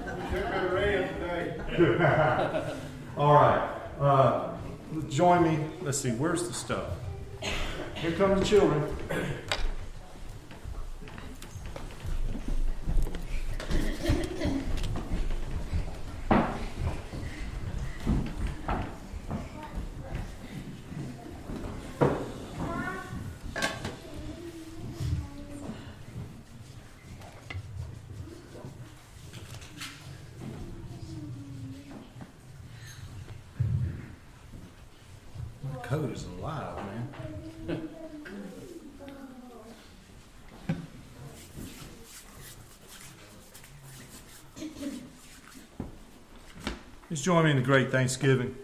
All right. Uh, join me. Let's see. Where's the stuff? Here come the children. Code is alive, man. Please join me in the great thanksgiving.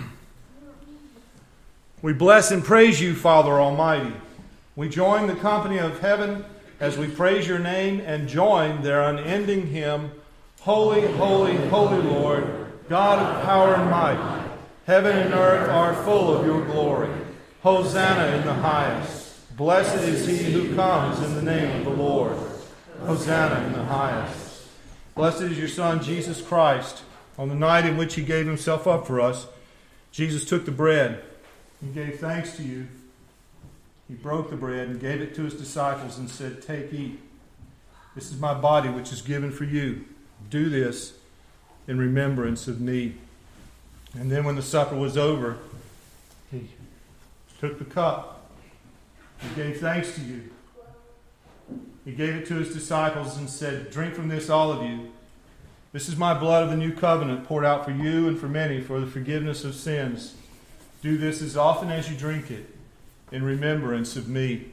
We bless and praise you, Father Almighty. We join the company of heaven as we praise your name and join their unending hymn, Holy, holy, holy Lord, God of power and might. Heaven and earth are full of your glory. Hosanna in the highest. Blessed is he who comes in the name of the Lord. Hosanna in the highest. Blessed is your Son, Jesus Christ. On the night in which he gave himself up for us, Jesus took the bread. He gave thanks to you. He broke the bread and gave it to his disciples and said, "Take, eat. This is my body which is given for you. Do this in remembrance of me." And then when the supper was over, he took the cup. He gave thanks to you. He gave it to his disciples and said, "Drink from this, all of you. This is my blood of the new covenant poured out for you and for many for the forgiveness of sins. Do this as often as you drink it in remembrance of me."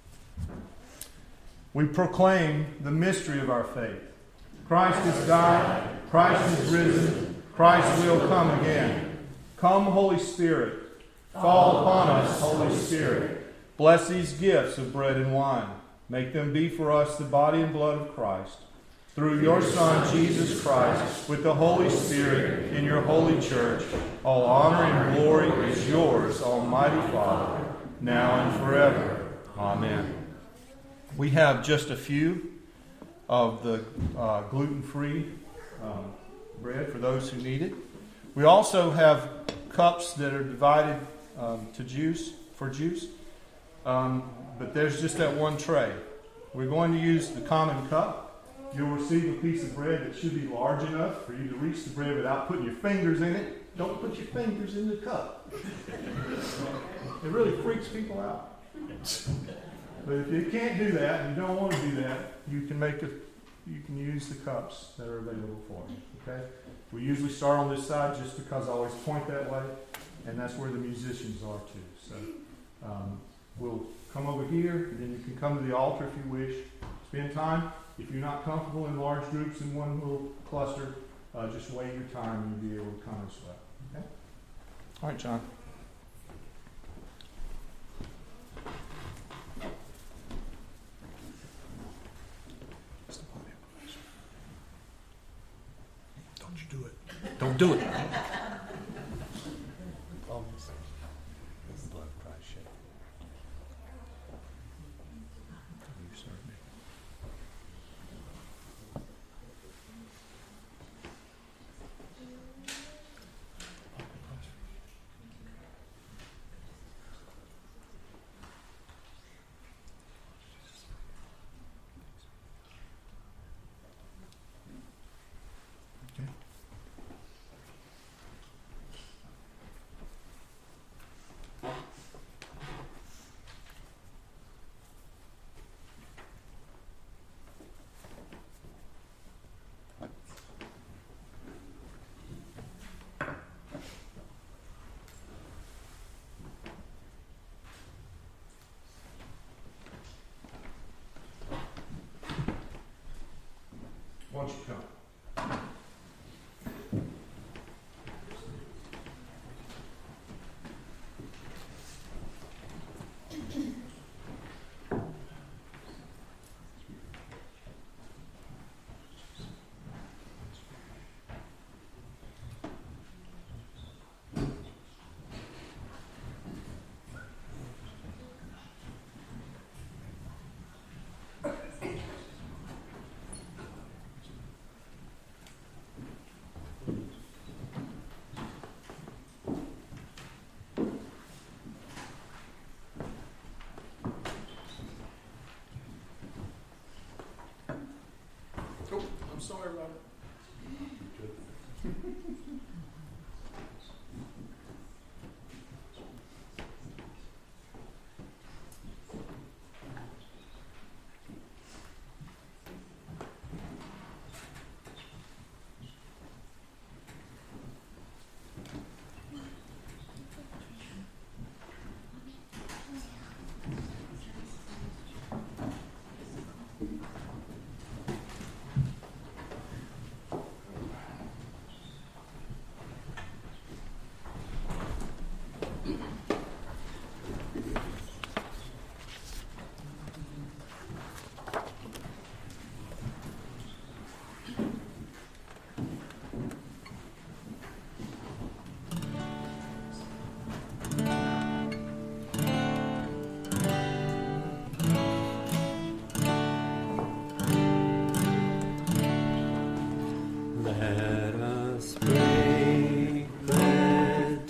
We proclaim the mystery of our faith. Christ is died. Christ is risen. Christ will come again. Come, Holy Spirit. Fall upon us, Holy Spirit. Bless these gifts of bread and wine. Make them be for us the body and blood of Christ. Through your Son, Jesus Christ, with the Holy Spirit, in your holy church, all honor and glory is yours, Almighty Father, now and forever. Amen. We have just a few of the uh, gluten-free um, bread for those who need it. We also have cups that are divided um, to juice, for juice, um, but there's just that one tray. We're going to use the common cup. You'll receive a piece of bread that should be large enough for you to reach the bread without putting your fingers in it. Don't put your fingers in the cup. It really freaks people out. But if you can't do that and you don't want to do that, you can make a, you can use the cups that are available for you. Okay? We usually start on this side just because I always point that way, and that's where the musicians are too. So um, we'll come over here, and then you can come to the altar if you wish. Spend time. If you're not comfortable in large groups in one little cluster, uh, just wait your time and you'll be able to come as well. Okay? All right, John. Don't you do it. Don't do it. Why don't you come? I'm sorry, Robert.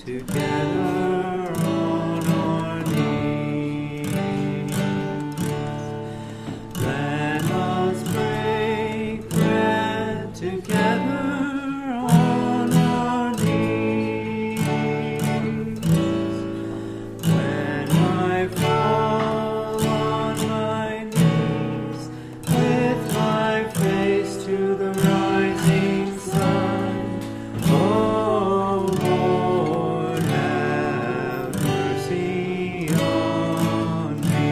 together on our knees. Let us break bread together on our knees. When I fall on my knees with my face to the rising sun, oh Lord, have mercy on me.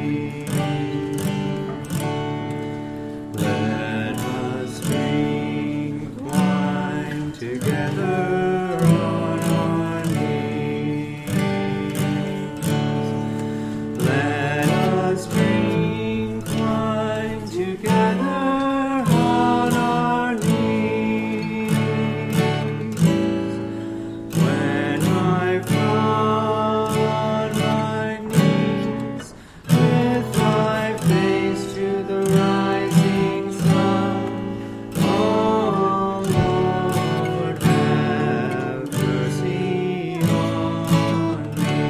Let us drink wine together on our knees. Let us drink wine together on our knees. When I fall on my knees with my face to the rising sun, oh Lord, have mercy on me.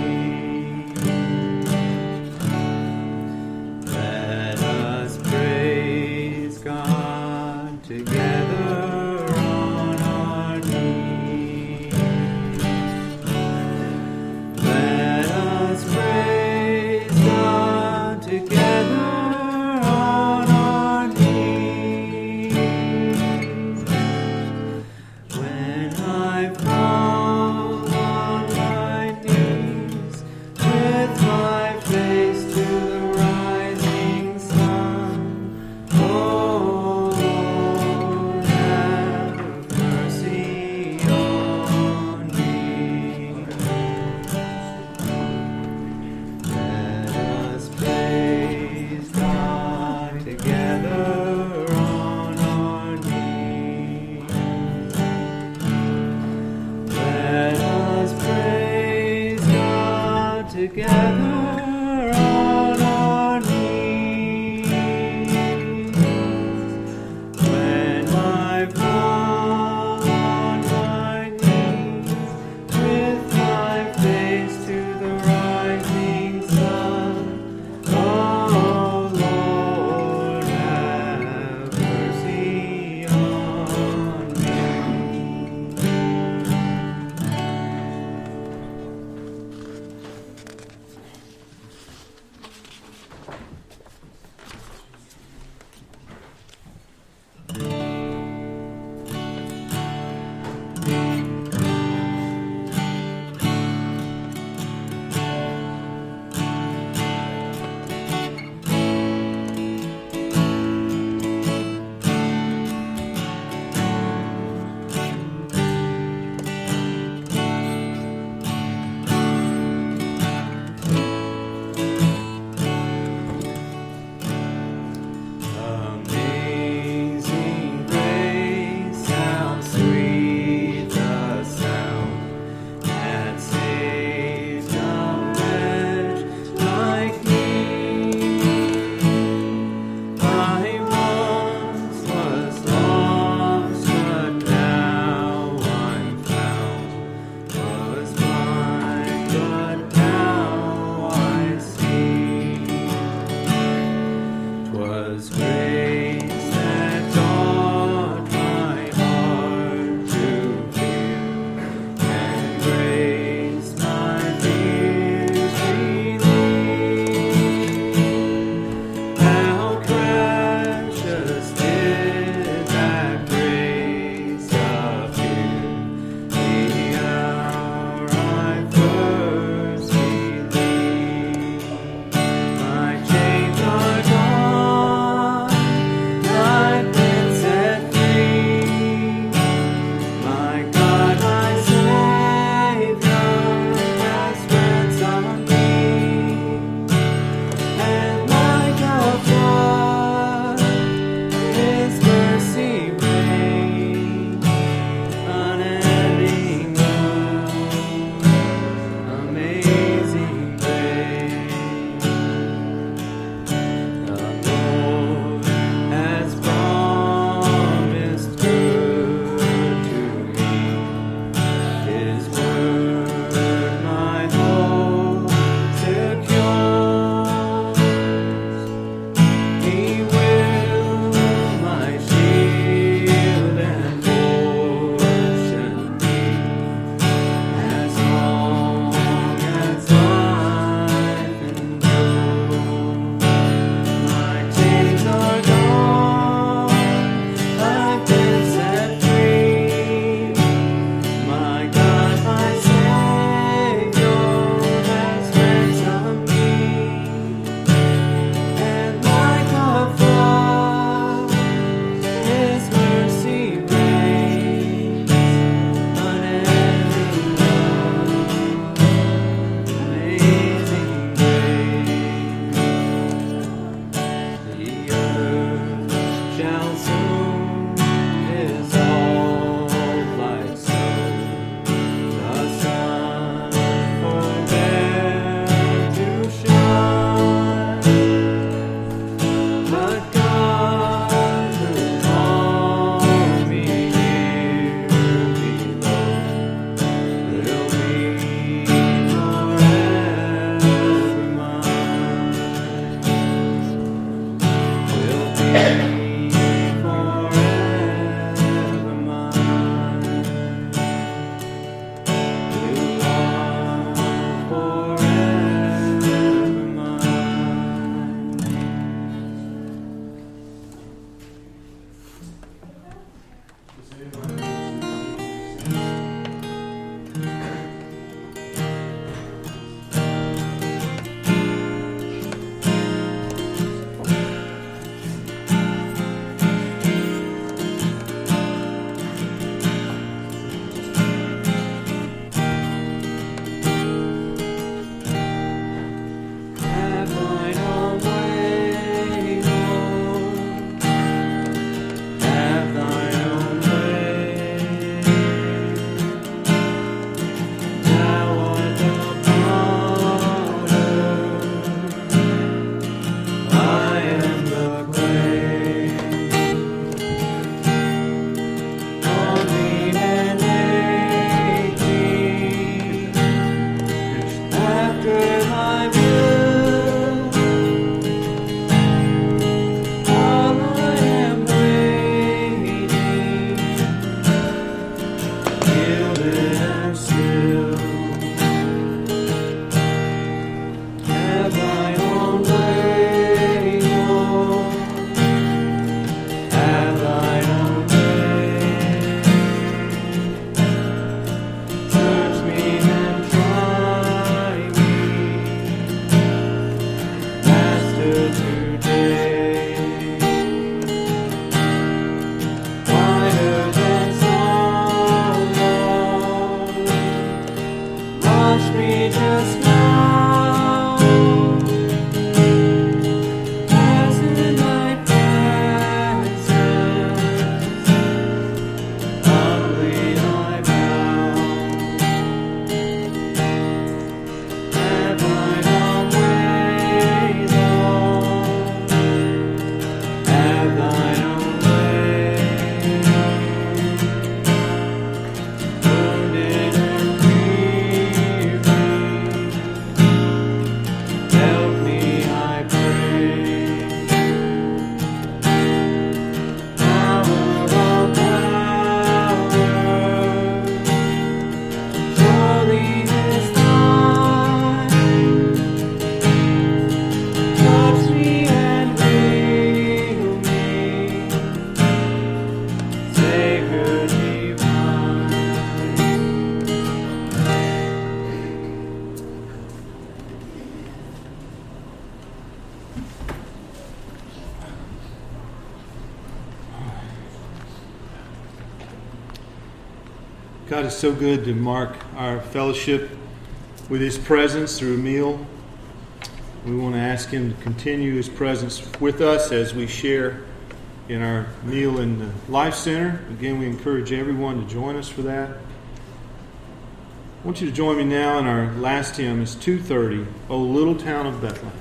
Let us praise God together on our knees. Let us praise God together on our knees. When I fall on my knees with my face to the rising sun, oh Lord, have mercy on me. Let us praise God together on our knees. Let us praise God together on our knees. When I fall on my knees with my face to the rising sun, oh Lord, have mercy on me. God is so good to mark our fellowship with His presence through a meal. We want to ask Him to continue His presence with us as we share in our meal in the Life Center. Again, we encourage everyone to join us for that. I want you to join me now in our last hymn. It's two thirty, O Little Town of Bethlehem.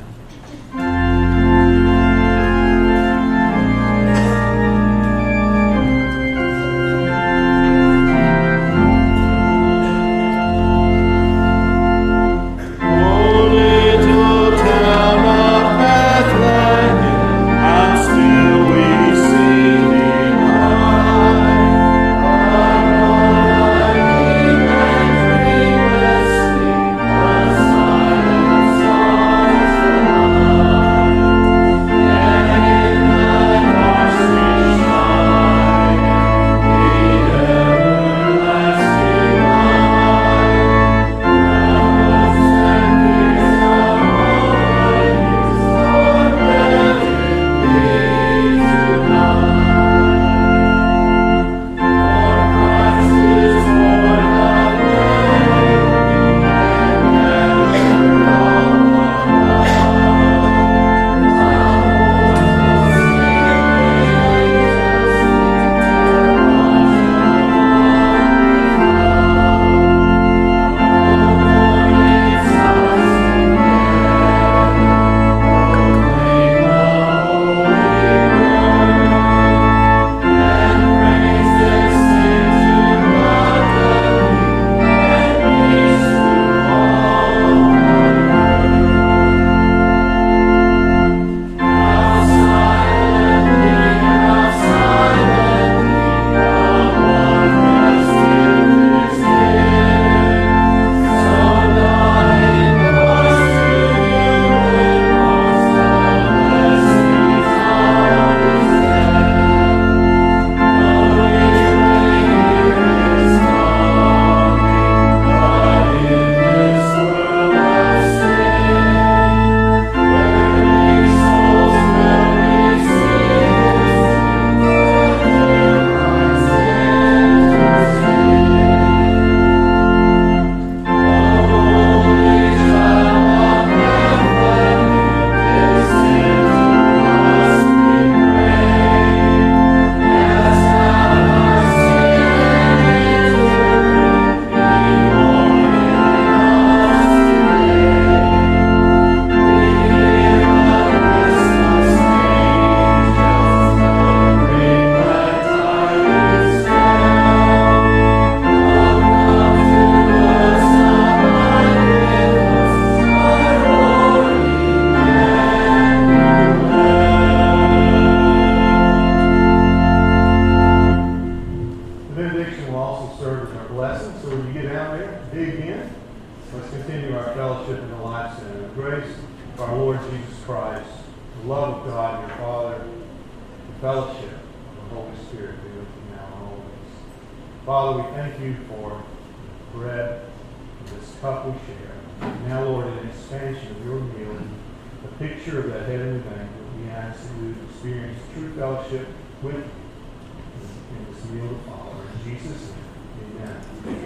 With in this meal to follow. In Jesus' name, amen.